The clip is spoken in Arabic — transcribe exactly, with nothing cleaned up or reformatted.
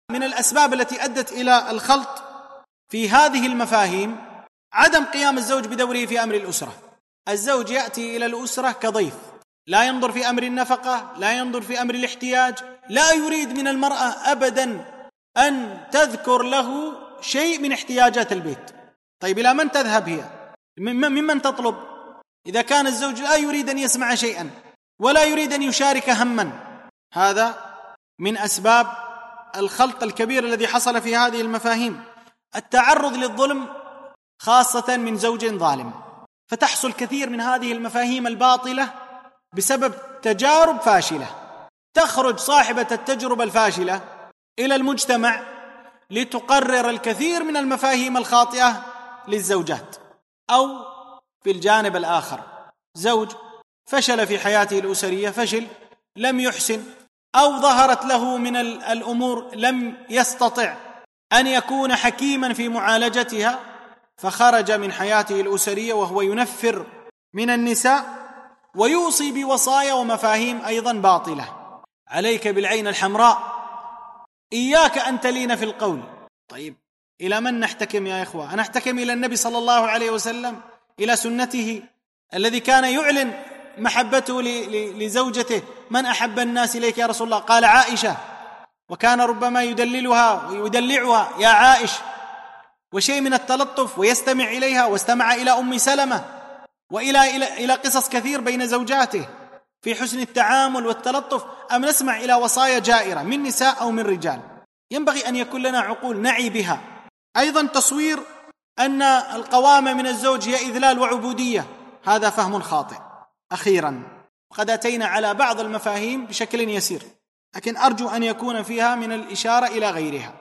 من الأسباب التي أدت إلى الخلط في هذه المفاهيم عدم قيام الزوج بدوره في أمر الأسرة. الزوج يأتي إلى الأسرة كضيف، لا ينظر في أمر النفقة، لا ينظر في أمر الاحتياج، لا يريد من المرأة أبدا أن تذكر له شيء من احتياجات البيت. طيب إلى من تذهب هي؟ ممن تطلب؟ إذا كان الزوج لا يريد أن يسمع شيئا ولا يريد أن يشارك هما، هذا من أسباب الخلط الكبير الذي حصل في هذه المفاهيم. التعرض للظلم خاصة من زوج ظالم، فتحصل كثير من هذه المفاهيم الباطلة بسبب تجارب فاشلة. تخرج صاحبة التجربة الفاشلة إلى المجتمع لتقرر الكثير من المفاهيم الخاطئة للزوجات. أو في الجانب الآخر، زوج فشل في حياته الأسرية، فشل لم يحسن، أو ظهرت له من الأمور لم يستطع أن يكون حكيما في معالجتها، فخرج من حياته الأسرية وهو ينفر من النساء ويوصي بوصايا ومفاهيم أيضا باطلة. عليك بالعين الحمراء، إياك أن تلين في القول. طيب إلى من نحتكم يا إخوة؟ نحتكم إلى النبي صلى الله عليه وسلم، إلى سنته الذي كان يعلن محبته لزوجته. من أحب الناس إليك يا رسول الله؟ قال عائشة، وكان ربما يدللها ويدلعها يا عائش، وشيء من التلطف، ويستمع إليها، واستمع إلى أم سلمة وإلى إلى إلى قصص كثير بين زوجاته في حسن التعامل والتلطف. أم نسمع إلى وصايا جائرة من نساء أو من رجال؟ ينبغي أن يكون لنا عقول نعي بها. أيضا تصوير أن القوامة من الزوج هي إذلال وعبودية، هذا فهم خاطئ. أخيرا، وقد أتينا على بعض المفاهيم بشكل يسير، لكن أرجو أن يكون فيها من الإشارة إلى غيرها.